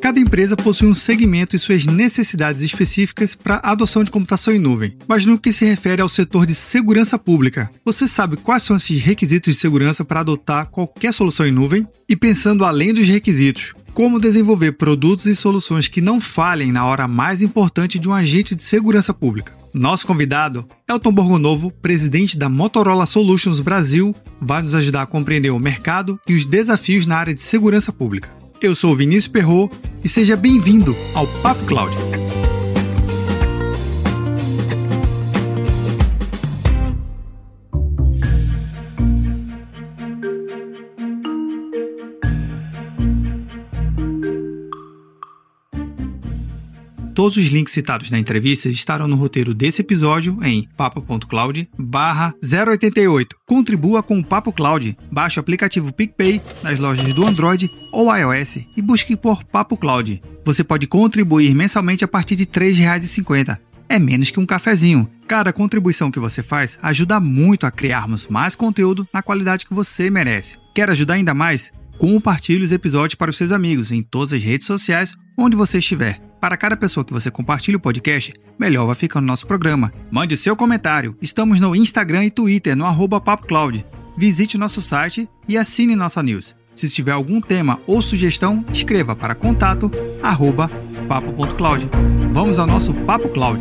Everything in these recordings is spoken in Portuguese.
Cada empresa possui um segmento e suas necessidades específicas para a adoção de computação em nuvem. Mas no que se refere ao setor de segurança pública, você sabe quais são esses requisitos de segurança para adotar qualquer solução em nuvem? E pensando além dos requisitos, como desenvolver produtos e soluções que não falhem na hora mais importante de um agente de segurança pública? Nosso convidado, Elton Borgonovo, presidente da Motorola Solutions Brasil, vai nos ajudar a compreender o mercado e os desafios na área de segurança pública. Eu sou o Vinícius Perrot e seja bem-vindo ao Papo Cloud. Todos os links citados na entrevista estarão no roteiro desse episódio em papo.cloud/088. Contribua com o Papo Cloud. Baixe o aplicativo PicPay nas lojas do Android ou iOS e busque por Papo Cloud. Você pode contribuir mensalmente a partir de R$ 3,50. É menos que um cafezinho. Cada contribuição que você faz ajuda muito a criarmos mais conteúdo na qualidade que você merece. Quer ajudar ainda mais? Compartilhe os episódios para os seus amigos em todas as redes sociais onde você estiver. Para cada pessoa que você compartilha o podcast, melhor vai ficar no nosso programa. Mande o seu comentário. Estamos no Instagram e Twitter, no @PapoCloud. Visite nosso site e assine nossa news. Se tiver algum tema ou sugestão, escreva para contato@papo.cloud. Vamos ao nosso Papo Cloud.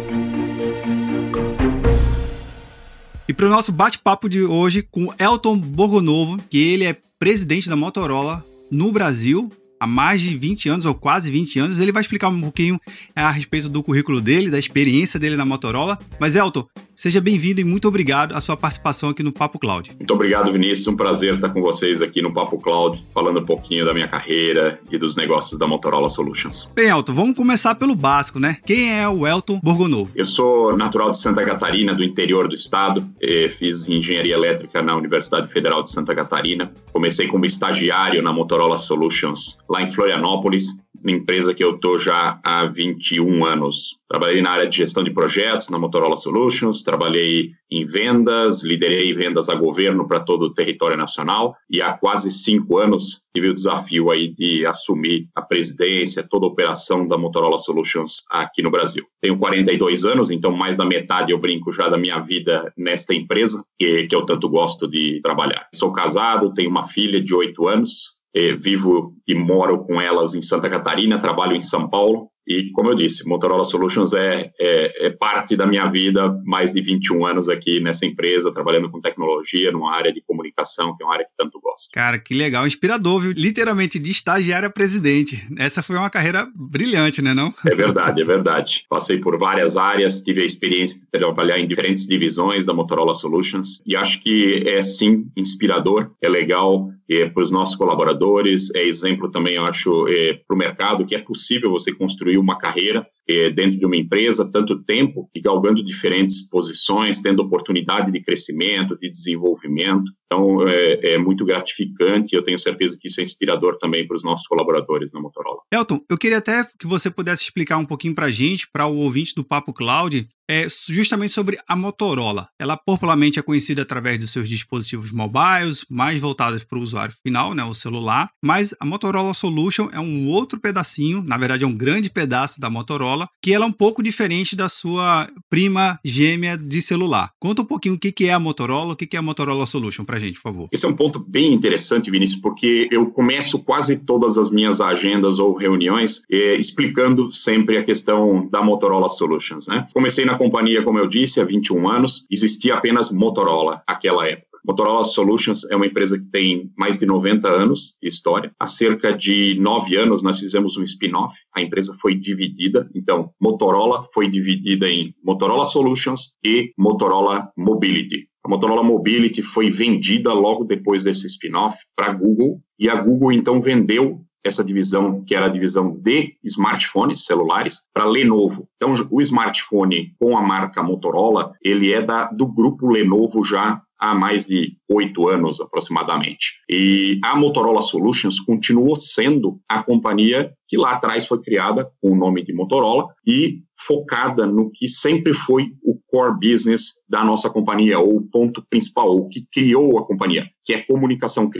E para o nosso bate-papo de hoje com Elton Borgonovo, que ele é presidente da Motorola no Brasil há mais de 20 anos, ou quase 20 anos. Ele vai explicar um pouquinho a respeito do currículo dele, da experiência dele na Motorola. Mas, Elton, seja bem-vindo e muito obrigado à sua participação aqui no Papo Cloud. Muito obrigado, Vinícius. Um prazer estar com vocês aqui no Papo Cloud, falando um pouquinho da minha carreira e dos negócios da Motorola Solutions. Bem, Elton, vamos começar pelo básico, né? Quem é o Elton Borgonovo? Eu sou natural de Santa Catarina, do interior do estado. Fiz engenharia elétrica na Universidade Federal de Santa Catarina. Comecei como estagiário na Motorola Solutions, lá em Florianópolis, uma empresa que eu estou já há 21 anos. Trabalhei na área de gestão de projetos na Motorola Solutions, trabalhei em vendas, liderei vendas a governo para todo o território nacional e há quase 5 anos tive o desafio aí de assumir a presidência, toda a operação da Motorola Solutions aqui no Brasil. Tenho 42 anos, então mais da metade eu brinco já da minha vida nesta empresa, que eu tanto gosto de trabalhar. Sou casado, tenho uma filha de 8 anos, vivo e moro com elas em Santa Catarina, trabalho em São Paulo e, como eu disse, Motorola Solutions é parte da minha vida, mais de 21 anos aqui nessa empresa, trabalhando com tecnologia, numa área de comunicação, que é uma área que tanto gosto. Cara, que legal, inspirador, viu? Literalmente de estagiário a presidente. Essa foi uma carreira brilhante, né, não? É verdade, é verdade. Passei por várias áreas, tive a experiência de trabalhar em diferentes divisões da Motorola Solutions e acho que é, sim, inspirador, é legal para os nossos colaboradores, é exemplo também, eu acho, para o mercado, que é possível você construir uma carreira dentro de uma empresa tanto tempo e galgando diferentes posições, tendo oportunidade de crescimento, de desenvolvimento. Então, é muito gratificante e eu tenho certeza que isso é inspirador também para os nossos colaboradores na Motorola. Elton, eu queria até que você pudesse explicar um pouquinho para a gente, para o ouvinte do Papo Cloud, justamente sobre a Motorola. Ela popularmente é conhecida através dos seus dispositivos mobiles, mais voltados para o usuário final, né, o celular, mas a Motorola Solution é um outro pedacinho, na verdade é um grande pedaço da Motorola, que ela é um pouco diferente da sua prima gêmea de celular. Conta um pouquinho o que é a Motorola, o que é a Motorola Solution pra gente, por favor. Esse é um ponto bem interessante, Vinícius, porque eu começo quase todas as minhas agendas ou reuniões explicando sempre a questão da Motorola Solutions, né? Comecei na companhia, como eu disse, há 21 anos, existia apenas Motorola naquela época. Motorola Solutions é uma empresa que tem mais de 90 anos de história. Há cerca de 9 anos nós fizemos um spin-off. A empresa foi dividida. Então, Motorola foi dividida em Motorola Solutions e Motorola Mobility. A Motorola Mobility foi vendida logo depois desse spin-off para a Google. E a Google, então, vendeu essa divisão, que era a divisão de smartphones celulares, para Lenovo. Então, o smartphone com a marca Motorola, ele é do grupo Lenovo já há mais de 8 anos aproximadamente. E a Motorola Solutions continuou sendo a companhia que lá atrás foi criada com o nome de Motorola e focada no que sempre foi o core business da nossa companhia, ou o ponto principal, o que criou a companhia, que é comunicação crítica.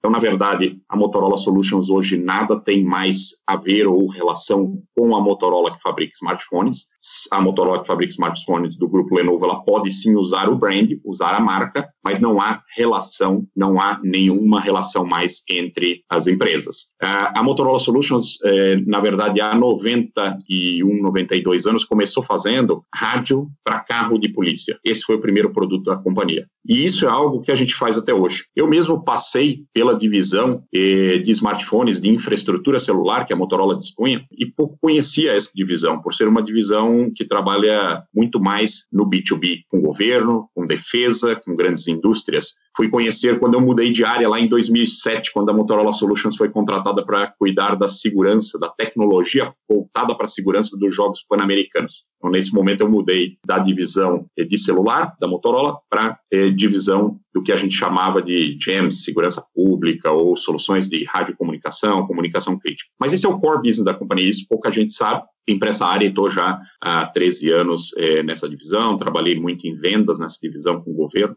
Então, na verdade, a Motorola Solutions hoje nada tem mais a ver ou relação com a Motorola que fabrica smartphones. A Motorola que fabrica smartphones do grupo Lenovo, ela pode sim usar o brand, usar a marca, mas não há relação, não há nenhuma relação mais entre as empresas. A Motorola Solutions, na verdade, há 91, 92 anos, começou fazendo rádio para carro de polícia. Esse foi o primeiro produto da companhia. E isso é algo que a gente faz até hoje. Eu mesmo passei pela divisão de smartphones, de infraestrutura celular que a Motorola dispunha, e pouco conhecia essa divisão, por ser uma divisão que trabalha muito mais no B2B, com governo, com defesa, com grandes indústrias. Fui conhecer quando eu mudei de área lá em 2007, quando a Motorola Solutions foi contratada para cuidar da segurança, da tecnologia voltada para a segurança dos Jogos Pan-Americanos. Então, nesse momento, eu mudei da divisão de celular, da Motorola, para divisão do que a gente chamava de GEMS, segurança pública, ou soluções de radiocomunicação, comunicação crítica. Mas esse é o core business da companhia, isso pouca gente sabe. Vim para essa área e estou já há 13 anos nessa divisão, trabalhei muito em vendas nessa divisão com o governo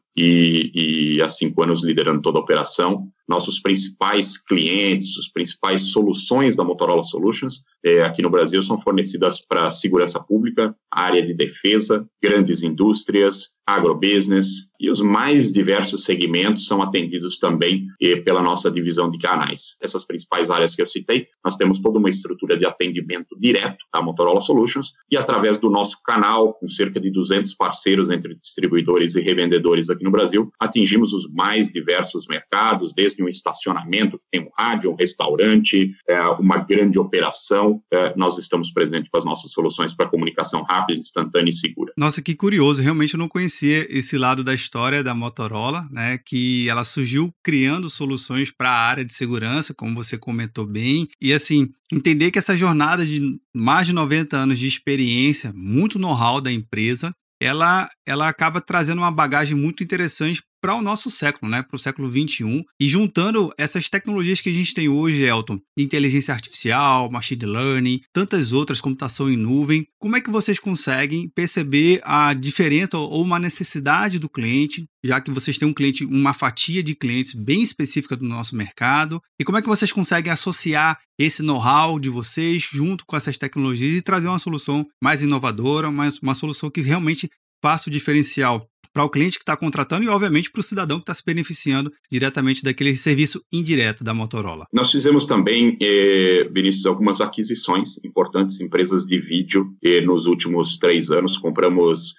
e há 5 anos liderando toda a operação. Nossos principais clientes, as principais soluções da Motorola Solutions aqui no Brasil são fornecidas para segurança pública, área de defesa, grandes indústrias, agrobusiness e os mais diversos segmentos são atendidos também pela nossa divisão de canais. Essas principais áreas que eu citei, nós temos toda uma estrutura de atendimento direto da Motorola Solutions e através do nosso canal, com cerca de 200 parceiros entre distribuidores e revendedores aqui no Brasil, atingimos os mais diversos mercados, desde um estacionamento que tem um rádio, um restaurante, uma grande operação. Nós estamos presentes com as nossas soluções para comunicação rápida, instantânea e segura. Nossa, que curioso. Realmente eu não conhecia esse lado da história da Motorola, né? Que ela surgiu criando soluções para a área de segurança, como você comentou bem. E assim, entender que essa jornada de mais de 90 anos de experiência, muito know-how da empresa, ela acaba trazendo uma bagagem muito interessante para o nosso século, né? Para o século XXI. E juntando essas tecnologias que a gente tem hoje, Elton, inteligência artificial, machine learning, tantas outras, computação em nuvem, como é que vocês conseguem perceber a diferença ou uma necessidade do cliente, já que vocês têm um cliente, uma fatia de clientes bem específica do nosso mercado, e como é que vocês conseguem associar esse know-how de vocês junto com essas tecnologias e trazer uma solução mais inovadora, uma solução que realmente faça o diferencial para o cliente que está contratando e, obviamente, para o cidadão que está se beneficiando diretamente daquele serviço indireto da Motorola. Nós fizemos também, Vinícius, algumas aquisições importantes, empresas de vídeo. Nos últimos 3 anos, compramos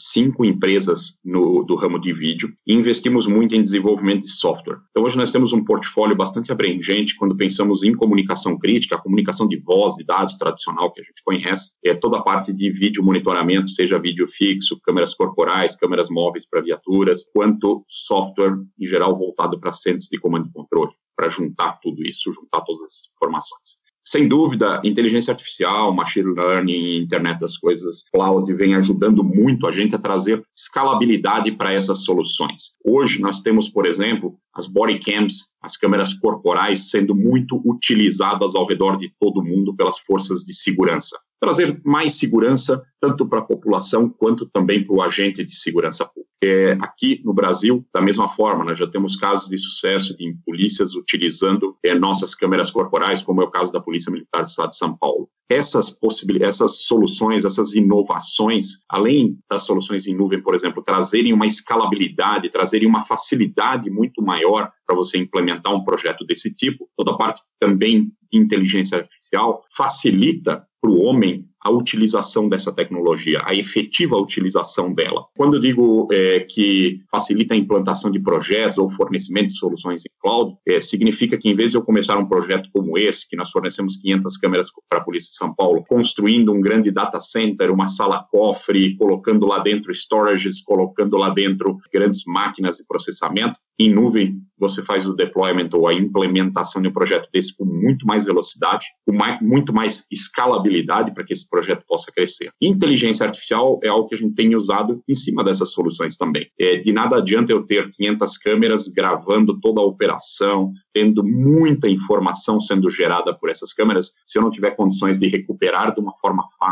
5 empresas do ramo de vídeo e investimos muito em desenvolvimento de software. Então, hoje nós temos um portfólio bastante abrangente quando pensamos em comunicação crítica, a comunicação de voz, de dados tradicional que a gente conhece, toda a parte de vídeo monitoramento, seja vídeo fixo, câmeras corporais, câmeras móveis para viaturas, quanto software em geral voltado para centros de comando e controle, para juntar tudo isso, juntar todas as informações. Sem dúvida, inteligência artificial, machine learning, internet das coisas, cloud, vem ajudando muito a gente a trazer escalabilidade para essas soluções. Hoje nós temos, por exemplo, as body cams, as câmeras corporais sendo muito utilizadas ao redor de todo o mundo pelas forças de segurança. Trazer mais segurança tanto para a população quanto também para o agente de segurança pública. Aqui no Brasil, da mesma forma, nós já temos casos de sucesso de polícias utilizando nossas câmeras corporais, como é o caso da Polícia Militar do Estado de São Paulo. Essas soluções, essas inovações, além das soluções em nuvem, por exemplo, trazerem uma escalabilidade, trazerem uma facilidade muito maior para você implementar um projeto desse tipo, toda a parte também de inteligência artificial facilita para o homem a utilização dessa tecnologia, a efetiva utilização dela. Quando eu digo que facilita a implantação de projetos ou fornecimento de soluções em cloud, significa que em vez de eu começar um projeto como esse, que nós fornecemos 500 câmeras para a Polícia de São Paulo, construindo um grande data center, uma sala cofre, colocando lá dentro storages, colocando lá dentro grandes máquinas de processamento, em nuvem você faz o deployment ou a implementação de um projeto desse com muito mais velocidade, com muito mais escalabilidade para que esse projeto possa crescer. Inteligência artificial é algo que a gente tem usado em cima dessas soluções também. De nada adianta eu ter 500 câmeras gravando toda a operação, tendo muita informação sendo gerada por essas câmeras, se eu não tiver condições de recuperar de uma forma fácil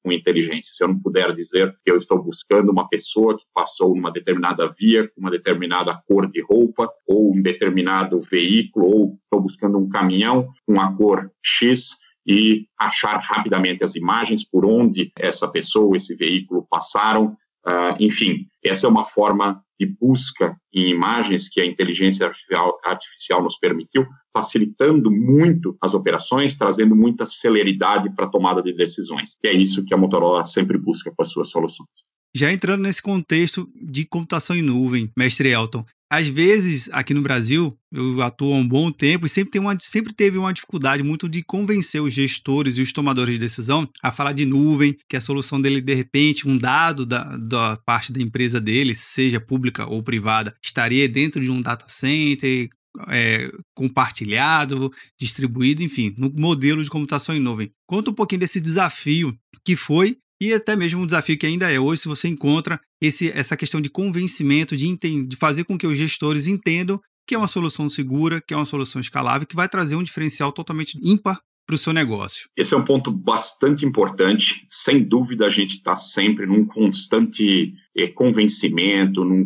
com inteligência. Se eu não puder dizer que eu estou buscando uma pessoa que passou numa determinada via, com uma determinada cor de roupa, ou um determinado veículo, ou estou buscando um caminhão com a cor X, e achar rapidamente as imagens por onde essa pessoa, esse veículo passaram. Enfim, essa é uma forma de busca em imagens que a inteligência artificial nos permitiu, facilitando muito as operações, trazendo muita celeridade para a tomada de decisões. E é isso que a Motorola sempre busca com as suas soluções. Já entrando nesse contexto de computação em nuvem, mestre Elton, às vezes, aqui no Brasil, eu atuo há um bom tempo e sempre teve uma dificuldade muito de convencer os gestores e os tomadores de decisão a falar de nuvem, que a solução dele, de repente, um dado da parte da empresa dele, seja pública ou privada, estaria dentro de um data center, compartilhado, distribuído, enfim, no modelo de computação em nuvem. Conta um pouquinho desse desafio que foi e até mesmo um desafio que ainda é hoje, se você encontra essa questão de convencimento, de fazer com que os gestores entendam que é uma solução segura, que é uma solução escalável, que vai trazer um diferencial totalmente ímpar para o seu negócio. Esse é um ponto bastante importante. Sem dúvida, a gente está sempre num constante convencimento, numa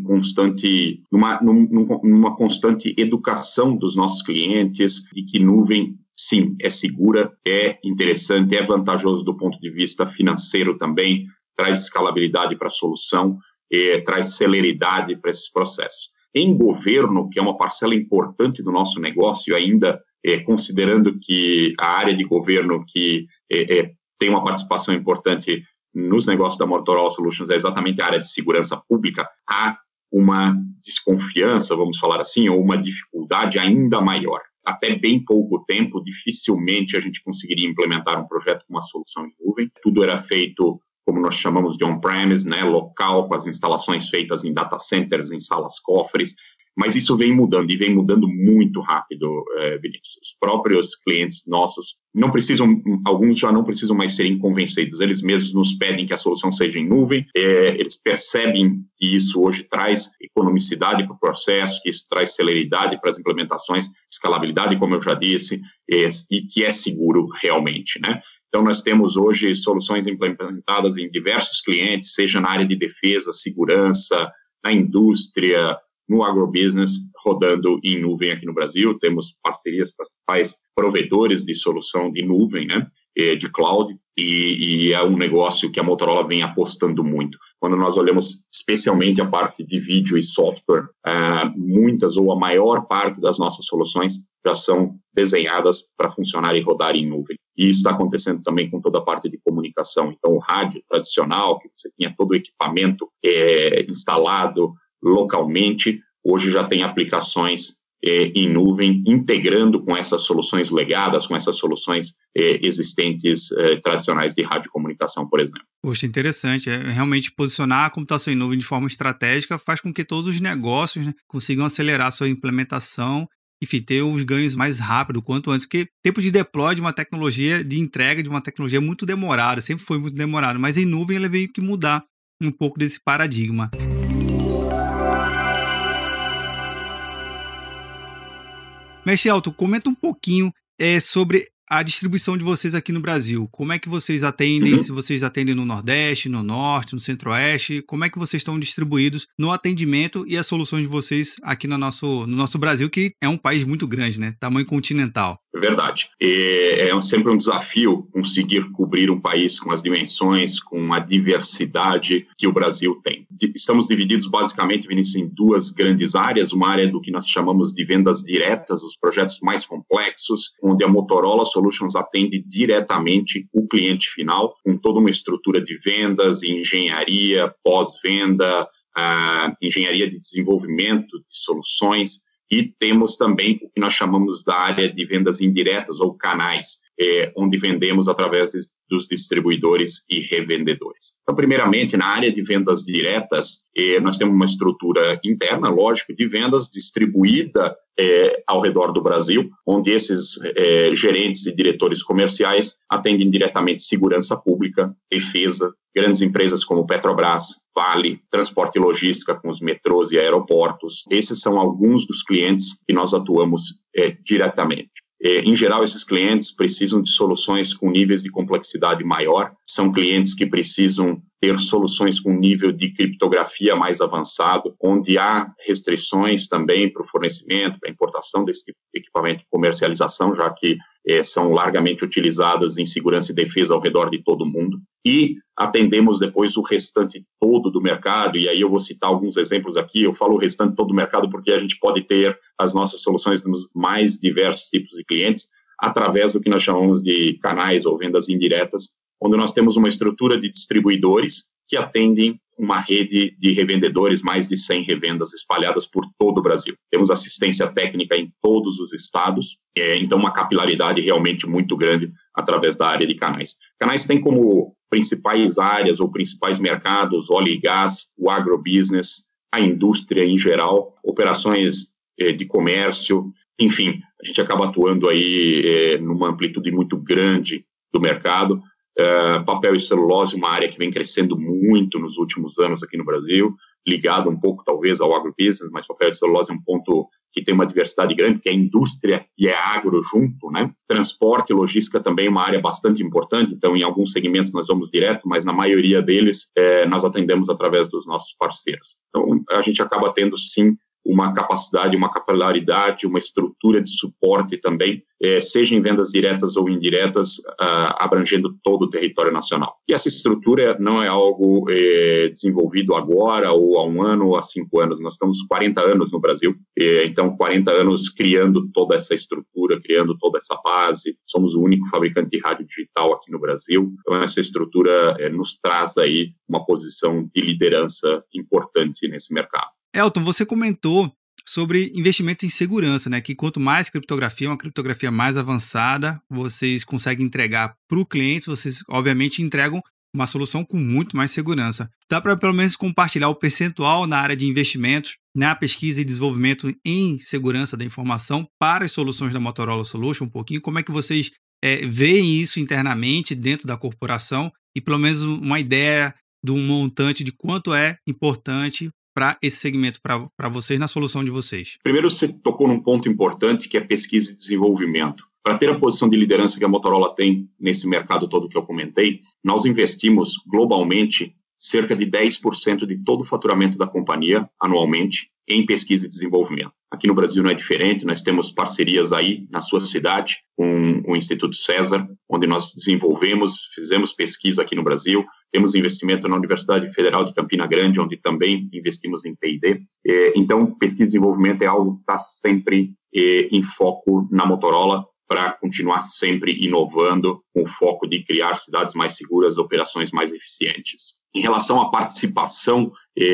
constante educação dos nossos clientes de que nuvem, sim, é segura, é interessante, é vantajoso do ponto de vista financeiro também, traz escalabilidade para a solução, traz celeridade para esses processos. Em governo, que é uma parcela importante do nosso negócio, ainda considerando que a área de governo que tem uma participação importante nos negócios da Motorola Solutions é exatamente a área de segurança pública, há uma desconfiança, vamos falar assim, ou uma dificuldade ainda maior. Até bem pouco tempo, dificilmente a gente conseguiria implementar um projeto com uma solução em nuvem. Tudo era feito, como nós chamamos de on-premise, né, local, com as instalações feitas em data centers, em salas cofres. Mas isso vem mudando, e vem mudando muito rápido, Vinícius. Os próprios clientes nossos não precisam, alguns já não precisam mais serem convencidos. Eles mesmos nos pedem que a solução seja em nuvem. Eles percebem que isso hoje traz economicidade para o processo, que isso traz celeridade para as implementações, escalabilidade, como eu já disse, e que é seguro realmente, né? Então, nós temos hoje soluções implementadas em diversos clientes, seja na área de defesa, segurança, na indústria, no agrobusiness, rodando em nuvem aqui no Brasil. Temos parcerias com os principais provedores de solução de nuvem, né, de cloud, e é um negócio que a Motorola vem apostando muito. Quando nós olhamos especialmente a parte de vídeo e software, muitas ou a maior parte das nossas soluções já são desenhadas para funcionar e rodar em nuvem. E isso está acontecendo também com toda a parte de comunicação. Então, o rádio tradicional, que você tinha todo o equipamento instalado localmente, hoje já tem aplicações em nuvem, integrando com essas soluções legadas, com essas soluções existentes tradicionais de radiocomunicação, por exemplo. Poxa, interessante. Realmente posicionar a computação em nuvem de forma estratégica faz com que todos os negócios, né, consigam acelerar a sua implementação, enfim, ter os ganhos mais rápido, quanto antes, porque tempo de deploy de uma tecnologia, de entrega de uma tecnologia é muito demorado, sempre foi muito demorado, mas em nuvem ela veio que mudar um pouco desse paradigma. Mestre Elton, comenta um pouquinho sobre a distribuição de vocês aqui no Brasil. Como é que vocês atendem? Se vocês atendem no Nordeste, no Norte, no Centro-Oeste, como é que vocês estão distribuídos no atendimento e as soluções de vocês aqui no nosso Brasil, que é um país muito grande, né? Tamanho continental. Verdade. É sempre um desafio conseguir cobrir um país com as dimensões, com a diversidade que o Brasil tem. Estamos divididos basicamente, Vinícius, em duas grandes áreas. Uma área do que nós chamamos de vendas diretas, os projetos mais complexos, onde a Motorola Solutions atende diretamente o cliente final, com toda uma estrutura de vendas, engenharia, pós-venda, engenharia de desenvolvimento de soluções. E temos também o que nós chamamos da área de vendas indiretas ou canais, onde vendemos através dos distribuidores e revendedores. Então, primeiramente, na área de vendas diretas, nós temos uma estrutura interna, lógico, de vendas distribuída ao redor do Brasil, onde esses gerentes e diretores comerciais atendem diretamente segurança pública, defesa, grandes empresas como Petrobras, Vale, transporte e logística com os metrôs e aeroportos. Esses são alguns dos clientes que nós atuamos diretamente. Em geral, esses clientes precisam de soluções com níveis de complexidade maior, são clientes que precisam ter soluções com nível de criptografia mais avançado, onde há restrições também para o fornecimento, para a importação desse tipo de equipamento de comercialização, já que são largamente utilizados em segurança e defesa ao redor de todo o mundo. E atendemos depois o restante todo do mercado, e aí eu vou citar alguns exemplos aqui. Eu falo o restante todo do mercado porque a gente pode ter as nossas soluções nos mais diversos tipos de clientes, através do que nós chamamos de canais ou vendas indiretas, onde nós temos uma estrutura de distribuidores que atendem uma rede de revendedores, mais de 100 revendas espalhadas por todo o Brasil. Temos assistência técnica em todos os estados, então uma capilaridade realmente muito grande através da área de canais. Canais têm como principais áreas ou principais mercados óleo e gás, o agrobusiness, a indústria em geral, operações de comércio, enfim, a gente acaba atuando aí numa amplitude muito grande do mercado. Papel e celulose, uma área que vem crescendo muito nos últimos anos aqui no Brasil, ligado um pouco talvez ao agrobusiness, mas papel e celulose é um ponto que tem uma diversidade grande, que é indústria e é agro junto, né? Transporte e logística também é uma área bastante importante, então em alguns segmentos nós vamos direto, mas na maioria deles nós atendemos através dos nossos parceiros. Então a gente acaba tendo sim uma capacidade, uma capilaridade, uma estrutura de suporte também, seja em vendas diretas ou indiretas, abrangendo todo o território nacional. E essa estrutura não é algo desenvolvido agora, ou há 1 ano, ou há 5 anos. Nós estamos 40 anos no Brasil, então 40 anos criando toda essa estrutura, criando toda essa base. Somos o único fabricante de rádio digital aqui no Brasil. Então essa estrutura nos traz aí uma posição de liderança importante nesse mercado. Elton, você comentou sobre investimento em segurança, né? Que quanto mais criptografia, uma criptografia mais avançada, vocês conseguem entregar para o cliente, vocês obviamente entregam uma solução com muito mais segurança. Dá para pelo menos compartilhar o percentual na área de investimentos, na pesquisa e desenvolvimento em segurança da informação para as soluções da Motorola Solutions, um pouquinho? Como é que vocês veem isso internamente dentro da corporação e pelo menos uma ideia de um montante de quanto é importante para esse segmento, para vocês, na solução de vocês? Primeiro, você tocou num ponto importante, que é pesquisa e desenvolvimento. Para ter a posição de liderança que a Motorola tem nesse mercado todo que eu comentei, nós investimos globalmente cerca de 10% de todo o faturamento da companhia anualmente em pesquisa e desenvolvimento. Aqui no Brasil não é diferente, nós temos parcerias aí na sua cidade com o Instituto César, onde nós fizemos pesquisa aqui no Brasil, temos investimento na Universidade Federal de Campina Grande, onde também investimos em P&D. Então, pesquisa e desenvolvimento é algo que está sempre em foco na Motorola, para continuar sempre inovando com o foco de criar cidades mais seguras, operações mais eficientes. Em relação à participação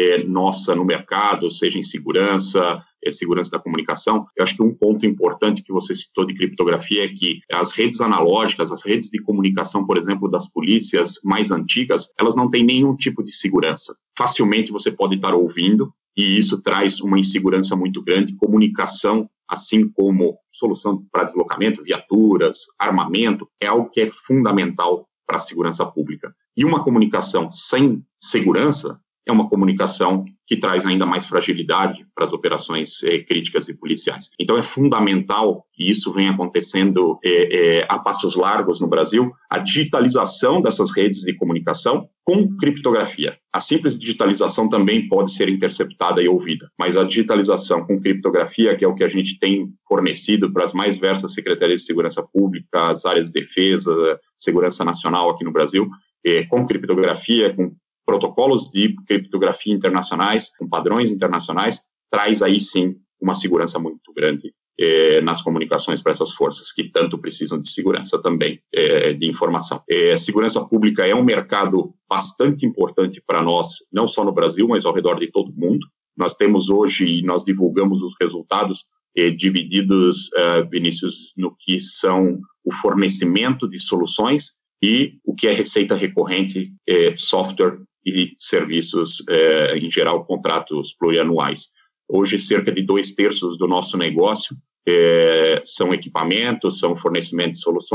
nossa no mercado, seja em segurança da comunicação, eu acho que um ponto importante que você citou de criptografia é que as redes analógicas, as redes de comunicação, por exemplo, das polícias mais antigas, elas não têm nenhum tipo de segurança. Facilmente você pode estar ouvindo, e isso traz uma insegurança muito grande. Comunicação, assim como solução para deslocamento, viaturas, armamento, é algo que é fundamental para a segurança pública. E uma comunicação sem segurança é uma comunicação que traz ainda mais fragilidade para as operações críticas e policiais. Então é fundamental, e isso vem acontecendo a passos largos no Brasil, a digitalização dessas redes de comunicação com criptografia. A simples digitalização também pode ser interceptada e ouvida, mas a digitalização com criptografia, que é o que a gente tem fornecido para as mais diversas secretarias de segurança pública, as áreas de defesa, segurança nacional aqui no Brasil, com criptografia, com protocolos de criptografia internacionais, com padrões internacionais, traz aí sim uma segurança muito grande nas comunicações para essas forças que tanto precisam de segurança também, de informação. Segurança pública é um mercado bastante importante para nós, não só no Brasil, mas ao redor de todo o mundo. Nós temos hoje, e nós divulgamos os resultados divididos, Vinícius, no que são o fornecimento de soluções e o que é receita recorrente, software e serviços, em geral, contratos plurianuais. Hoje, cerca de 2/3 do nosso negócio são equipamentos, são fornecimento de soluções,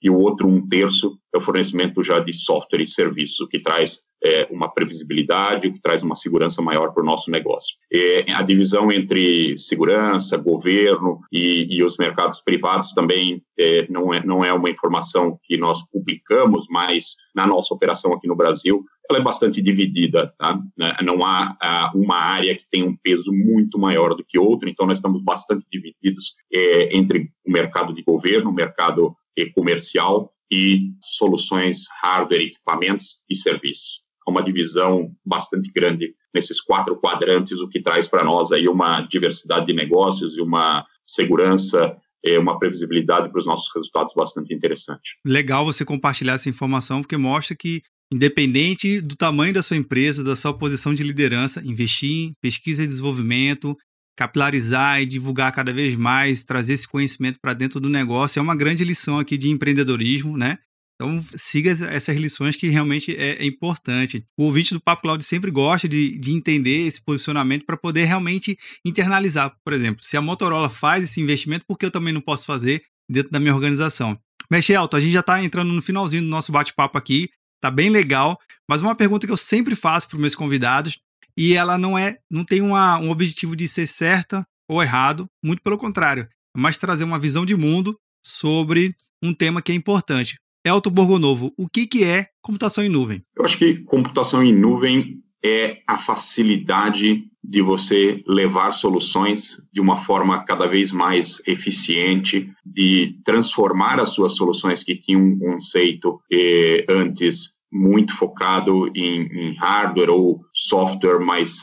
e o outro 1/3 é o fornecimento já de software e serviços, o que traz uma previsibilidade, o que traz uma segurança maior para o nosso negócio. A divisão entre segurança, governo e os mercados privados também não é uma informação que nós publicamos, mas na nossa operação aqui no Brasil, ela é bastante dividida, tá? Não há uma área que tem um peso muito maior do que outra, então nós estamos bastante divididos entre o mercado de governo, o mercado comercial e soluções, hardware, equipamentos e serviços. Há uma divisão bastante grande nesses 4 quadrantes, o que traz para nós aí uma diversidade de negócios e uma segurança, uma previsibilidade para os nossos resultados bastante interessante. Legal você compartilhar essa informação, porque mostra que, independente do tamanho da sua empresa, da sua posição de liderança, investir em pesquisa e desenvolvimento, capilarizar e divulgar cada vez mais, trazer esse conhecimento para dentro do negócio, é uma grande lição aqui de empreendedorismo, né? Então, siga essas lições que realmente é importante. O ouvinte do Papo Cloud sempre gosta de entender esse posicionamento para poder realmente internalizar. Por exemplo, se a Motorola faz esse investimento, por que eu também não posso fazer dentro da minha organização? Mestre Elton, a gente já está entrando no finalzinho do nosso bate-papo aqui, tá bem legal, mas uma pergunta que eu sempre faço para os meus convidados, e ela não tem um objetivo de ser certa ou errado, muito pelo contrário, mas trazer uma visão de mundo sobre um tema que é importante. Elton Borgonovo, o que é computação em nuvem? Eu acho que computação em nuvem é a facilidade de você levar soluções de uma forma cada vez mais eficiente, de transformar as suas soluções que tinham um conceito antes muito focado em hardware ou software mais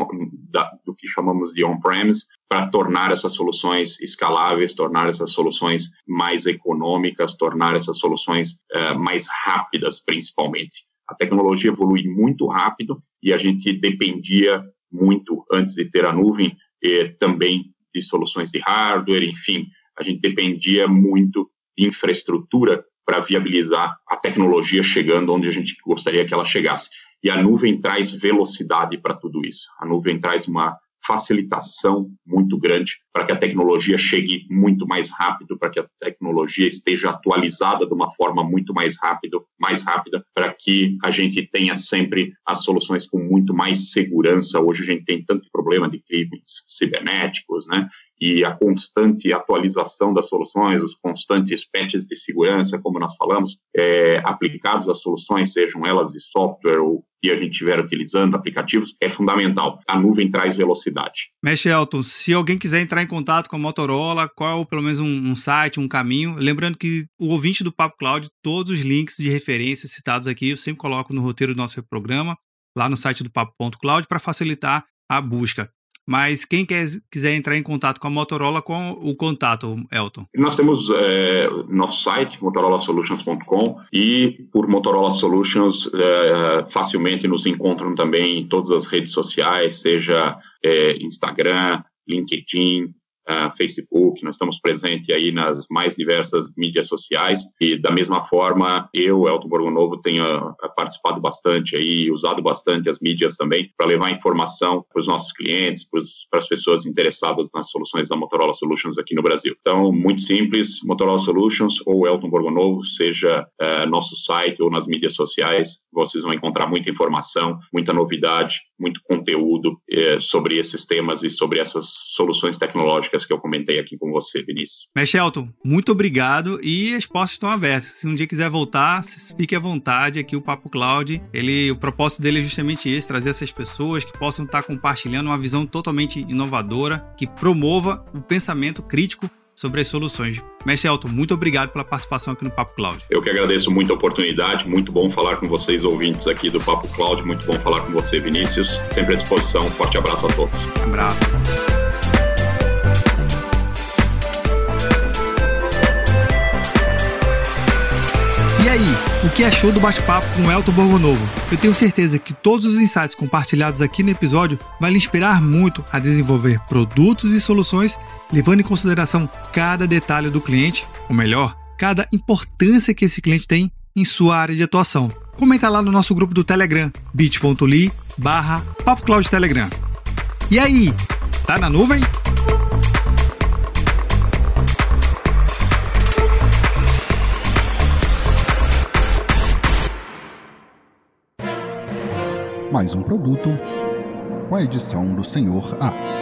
do que chamamos de on-premise, para tornar essas soluções escaláveis, tornar essas soluções mais econômicas, tornar essas soluções mais rápidas, principalmente. A tecnologia evolui muito rápido e a gente dependia muito, antes de ter a nuvem, também de soluções de hardware, enfim, a gente dependia muito de infraestrutura para viabilizar a tecnologia chegando onde a gente gostaria que ela chegasse. E a nuvem traz velocidade para tudo isso. A nuvem traz uma facilitação muito grande para que a tecnologia chegue muito mais rápido, para que a tecnologia esteja atualizada de uma forma muito mais rápida, para que a gente tenha sempre as soluções com muito mais segurança. Hoje a gente tem tanto problema de crimes cibernéticos, né? E a constante atualização das soluções, os constantes patches de segurança, como nós falamos, aplicados às soluções, sejam elas de software ou que a gente estiver utilizando, aplicativos, é fundamental. A nuvem traz velocidade. Mestre Elton, se alguém quiser entrar em contato com a Motorola, qual pelo menos um site, um caminho? Lembrando que o ouvinte do Papo Cloud, todos os links de referência citados aqui, eu sempre coloco no roteiro do nosso programa, lá no site do Papo.cloud, para facilitar a busca. Mas quem quiser entrar em contato com a Motorola, com o contato, Elton? Nós temos nosso site, motorolasolutions.com, e por Motorola Solutions facilmente nos encontram também em todas as redes sociais, seja Instagram, LinkedIn, Facebook. Nós estamos presentes aí nas mais diversas mídias sociais e da mesma forma eu, Elton Borgonovo, tenho participado bastante aí, usado bastante as mídias também para levar informação para os nossos clientes, para as pessoas interessadas nas soluções da Motorola Solutions aqui no Brasil. Então, muito simples, Motorola Solutions ou Elton Borgonovo, seja nosso site ou nas mídias sociais, vocês vão encontrar muita informação, muita novidade, muito conteúdo sobre esses temas e sobre essas soluções tecnológicas que eu comentei aqui com você, Vinícius. Mestre Elton, muito obrigado e as portas estão abertas. Se um dia quiser voltar, fique à vontade aqui, o Papo Cloud. O propósito dele é justamente esse, trazer essas pessoas que possam estar compartilhando uma visão totalmente inovadora, que promova o pensamento crítico sobre as soluções. Mestre Elton, muito obrigado pela participação aqui no Papo Cloud. Eu que agradeço muito a oportunidade, muito bom falar com vocês, ouvintes aqui do Papo Cloud, muito bom falar com você, Vinícius, sempre à disposição, um forte abraço a todos. Um abraço. E aí, o que achou do bate-papo com o Elton Borgonovo? Eu tenho certeza que todos os insights compartilhados aqui no episódio vão lhe inspirar muito a desenvolver produtos e soluções, levando em consideração cada detalhe do cliente, ou melhor, cada importância que esse cliente tem em sua área de atuação. Comenta lá no nosso grupo do Telegram, bit.ly/PapoCloudTelegram. E aí, tá na nuvem? Mais um produto com a edição do Senhor A.